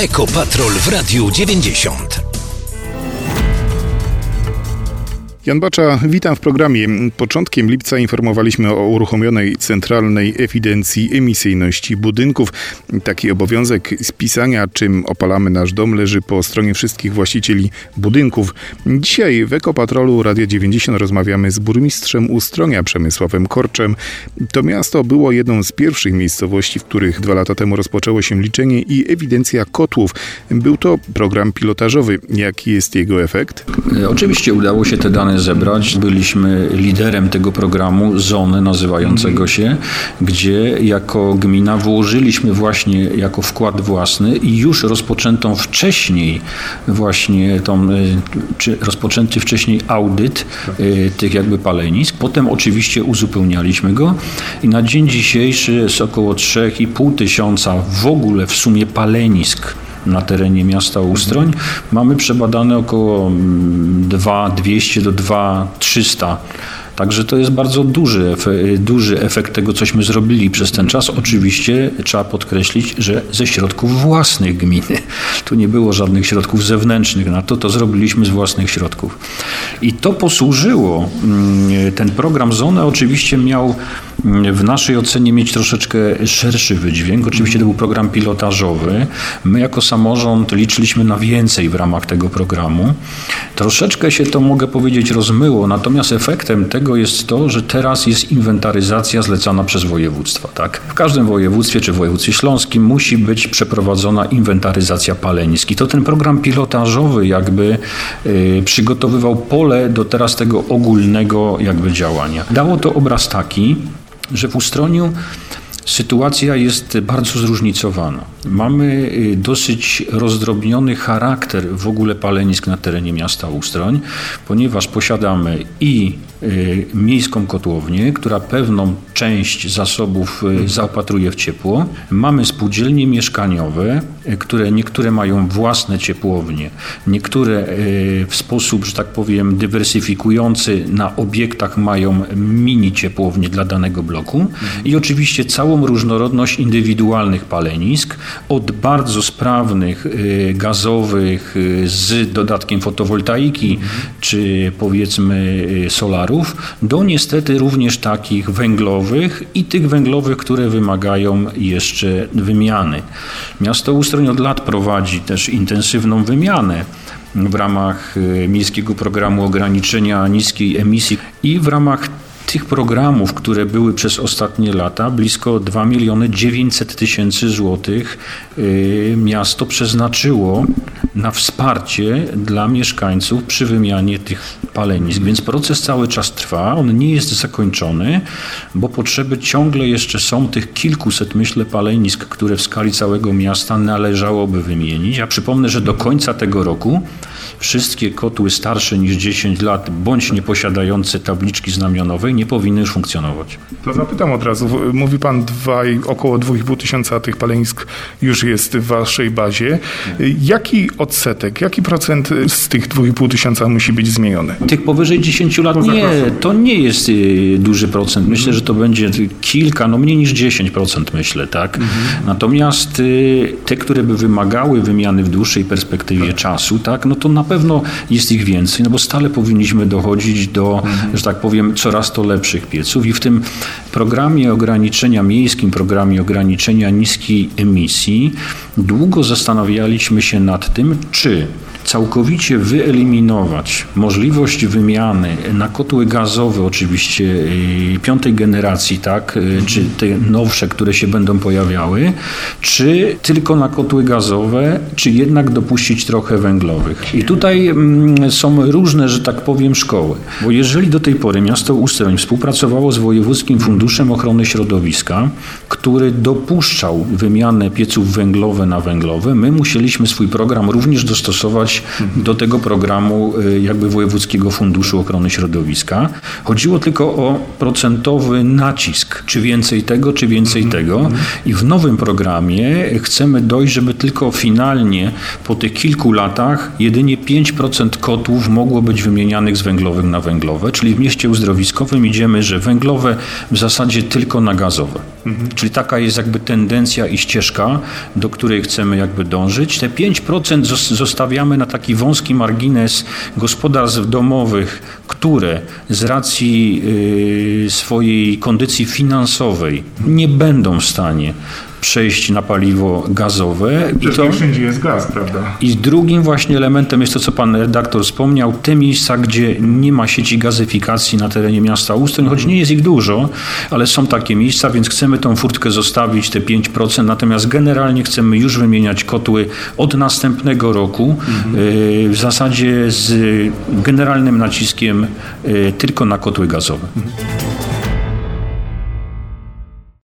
Ekopatrol w Radiu 90. Jan Bacza, witam w programie. Początkiem lipca informowaliśmy o uruchomionej centralnej ewidencji emisyjności budynków. Taki obowiązek spisania, czym opalamy nasz dom, leży po stronie wszystkich właścicieli budynków. Dzisiaj w Ekopatrolu Radia 90 rozmawiamy z burmistrzem Ustronia Przemysławem Korczem. To miasto było jedną z pierwszych miejscowości, w których 2 lata temu rozpoczęło się liczenie i ewidencja kotłów. Był to program pilotażowy. Jaki jest jego efekt? Oczywiście udało się te dane zebrać. Byliśmy liderem tego programu ZONE nazywającego się, gdzie jako gmina włożyliśmy właśnie jako wkład własny i już rozpoczętą wcześniej właśnie rozpoczęty wcześniej audyt tych jakby palenisk. Potem oczywiście uzupełnialiśmy go i na dzień dzisiejszy jest około 3,5 tysiąca w ogóle w sumie palenisk na terenie miasta Ustroń. Mamy przebadane około 2,200 do 2,300. Także to jest bardzo duży efekt tego, cośmy zrobili przez ten czas. Oczywiście trzeba podkreślić, że ze środków własnych gminy. Tu nie było żadnych środków zewnętrznych na to zrobiliśmy z własnych środków. I to posłużyło, ten program ZONE oczywiście miał w naszej ocenie mieć troszeczkę szerszy wydźwięk. Oczywiście to był program pilotażowy. My jako samorząd liczyliśmy na więcej w ramach tego programu. Troszeczkę się to, mogę powiedzieć, rozmyło, natomiast efektem tego jest to, że teraz jest inwentaryzacja zlecana przez województwa. Tak? W każdym województwie, czy w województwie śląskim musi być przeprowadzona inwentaryzacja palenisk. I to ten program pilotażowy jakby przygotowywał pole do teraz tego ogólnego jakby działania. Dało to obraz taki, że w Ustroniu sytuacja jest bardzo zróżnicowana. Mamy dosyć rozdrobniony charakter w ogóle palenisk na terenie miasta Ustroń, ponieważ posiadamy i miejską kotłownię, która pewną część zasobów zaopatruje w ciepło. Mamy spółdzielnie mieszkaniowe, które niektóre mają własne ciepłownie, niektóre w sposób, że tak powiem, dywersyfikujący na obiektach mają mini ciepłownie dla danego bloku i oczywiście całą różnorodność indywidualnych palenisk, od bardzo sprawnych, gazowych z dodatkiem fotowoltaiki, czy powiedzmy solarów, do niestety również takich węglowych i tych węglowych, które wymagają jeszcze wymiany. Miasto Ustroń od lat prowadzi też intensywną wymianę w ramach Miejskiego Programu Ograniczenia Niskiej Emisji i w ramach tych programów, które były przez ostatnie lata, blisko 2 900 000 złotych miasto przeznaczyło na wsparcie dla mieszkańców przy wymianie tych palenisk. Więc proces cały czas trwa, on nie jest zakończony, bo potrzeby ciągle jeszcze są tych kilkuset, myślę, palenisk, które w skali całego miasta należałoby wymienić. Ja przypomnę, że do końca tego roku wszystkie kotły starsze niż 10 lat bądź nieposiadające tabliczki znamionowej nie powinny już funkcjonować. To zapytam od razu. Mówi pan około 2,5 tysiąca tych palenisk już jest w waszej bazie. Jaki odsetek, jaki procent z tych 2,5 tysiąca musi być zmieniony? Tych powyżej 10 lat to nie jest duży procent. Myślę, że to będzie kilka, mniej niż 10% myślę, tak? Natomiast te, które by wymagały wymiany w dłuższej perspektywie czasu, tak? No to na pewno jest ich więcej, bo stale powinniśmy dochodzić do, że tak powiem, coraz to lepszych pieców i w tym programie ograniczenia, miejskim programie ograniczenia niskiej emisji długo zastanawialiśmy się nad tym, czy całkowicie wyeliminować możliwość wymiany na kotły gazowe, oczywiście 5. generacji, tak, czy te nowsze, które się będą pojawiały, czy tylko na kotły gazowe, czy jednak dopuścić trochę węglowych. I tutaj są różne, że tak powiem, szkoły. Bo jeżeli do tej pory miasto Ustroń współpracowało z Wojewódzkim Funduszem Ochrony Środowiska, który dopuszczał wymianę pieców węglowe na węglowe, my musieliśmy swój program również dostosować do tego programu jakby Wojewódzkiego Funduszu Ochrony Środowiska. Chodziło tylko o procentowy nacisk, czy więcej tego, czy więcej tego. I w nowym programie chcemy dojść, żeby tylko finalnie po tych kilku latach jedynie 5% kotłów mogło być wymienianych z węglowych na węglowe, czyli w mieście uzdrowiskowym idziemy, że węglowe w zasadzie tylko na gazowe. Czyli taka jest jakby tendencja i ścieżka, do której chcemy jakby dążyć. Te 5% zostawiamy na taki wąski margines gospodarstw domowych, które z racji swojej kondycji finansowej nie będą w stanie przejść na paliwo gazowe. Przecież nie wszędzie jest gaz, prawda? I drugim właśnie elementem jest to, co pan redaktor wspomniał, te miejsca, gdzie nie ma sieci gazyfikacji na terenie miasta Ustrzyk, choć nie jest ich dużo, ale są takie miejsca, więc chcemy tą furtkę zostawić, te 5%, natomiast generalnie chcemy już wymieniać kotły od następnego roku, w zasadzie z generalnym naciskiem tylko na kotły gazowe.